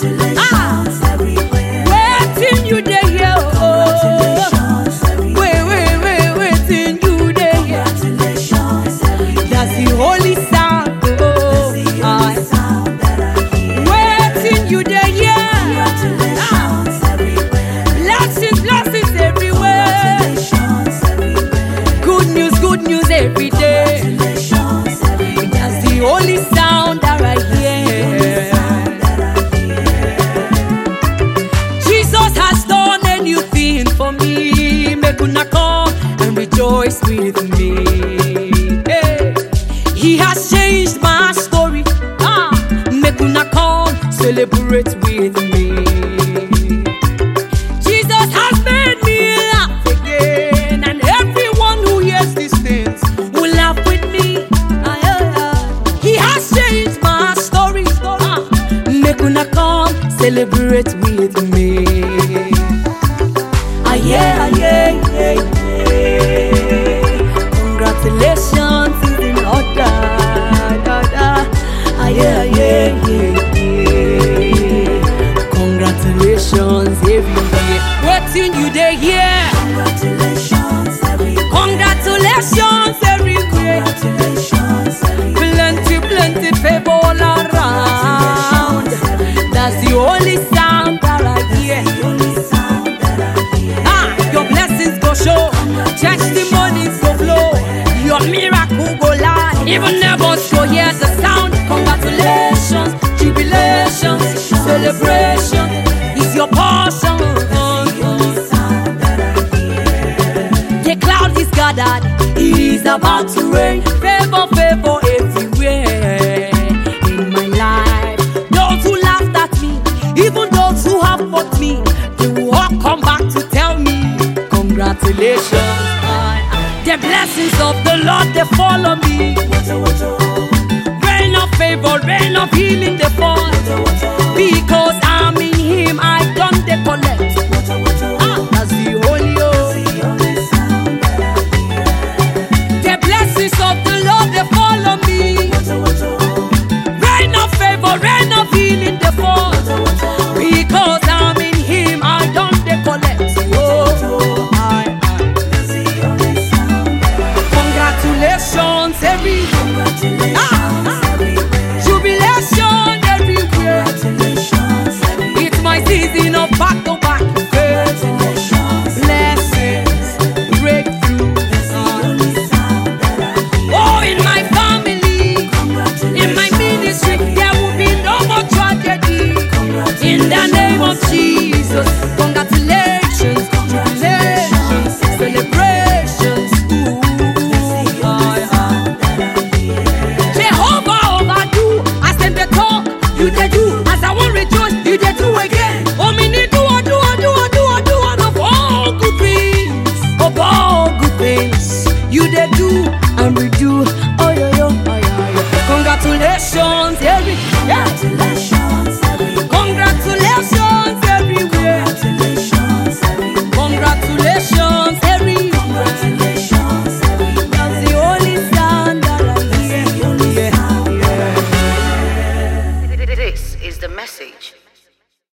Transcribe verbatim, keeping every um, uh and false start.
Congratulations everywhere. Waiting you there, yeah. Congratulations everywhere. Wait, wait, wait, waiting you there, yeah. Congratulations everywhere. That's the holy sound. Oh, That's the I- only sound that I hear. waiting you there, yeah. Congratulations everywhere. Blessings, blessings everywhere. Congratulations everywhere. Good news, good news every day. Congratulations everywhere. That's the only sound that I hear. Jesus has done a new thing for me. Make una come and rejoice with me. Hey. He has changed my story. Ah, make una come celebrate with me. Jesus has made me laugh again, and everyone who hears these things will laugh with me. Ah, yeah, yeah. He has changed my story. Ah, make una come celebrate with me. Ah, yeah, ah, yeah, yeah, yeah. Congratulations is in order. Da, da. Ah, yeah, yeah, yeah, yeah. Congratulations everywhere. Waiting you there, yeah. Congratulations everywhere. Congratulations everywhere. Congratulations everywhere. Plenty, plenty favor all around. That's the only sound that I hear. The only sound that I hear. Ah, your blessings go show, testimonies go flow, your miracle go live. Even neighbors go hear the sound. Congratulations, jubilations, celebration is your portion. The only sound that I hear. The cloud is gathered, it is about to rain. Favor, favor everywhere in my life. Those who laughed at me, even those who have fought me, they will all come back to tell me, congratulations. The blessings of the Lord, they follow me. Rain of favor, rain of healing, they fall. Because I'm in Him, I done the collect.